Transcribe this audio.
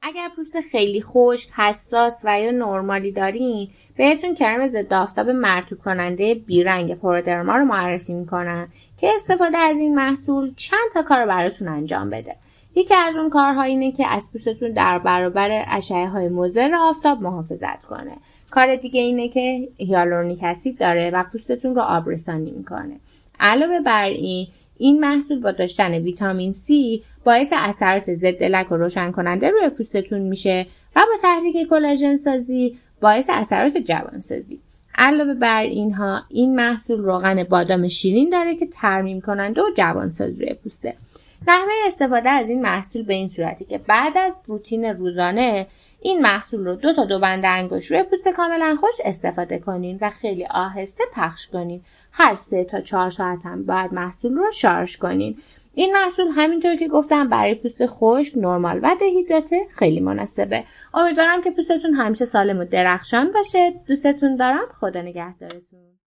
اگر پوست خیلی خشک، حساس و یا نرمالی دارین، بهتون کرم ضد آفتاب مرطوب کننده بیرنگ پرودرما رو معرفی میکنم که استفاده از این محصول چند تا کار براتون انجام بده. یکی از اون کارها اینه که از پوستتون در برابر اشعه‌های مضر آفتاب محافظت کنه. کار دیگه اینه که هیالورونیک اسید داره و پوستتون رو آبرسانی میکنه. علاوه بر این محصول با داشتن ویتامین C باعث اثرات ضد لک و روشن کننده روی پوستتون میشه و با تحریک کلاژن سازی باعث اثرات جوانسازی. علاوه بر اینها این محصول روغن بادام شیرین داره که ترمیم کننده و جوانساز روی پوسته. نحوه استفاده از این محصول به این صورتی که بعد از روتین روزانه این محصول رو 2 تا 2 بند انگشت روی پوست کاملا خشک استفاده کنین و خیلی آهسته پخش کنین. هر 3 تا 4 ساعت هم باید محصول رو شارژ کنین. این محصول همینطور که گفتم برای پوست خشک، نرمال و دهیدراته خیلی مناسبه. امیدوارم که پوستتون همیشه سالم و درخشان باشه. دوستتون دارم. خدا نگهدارتون.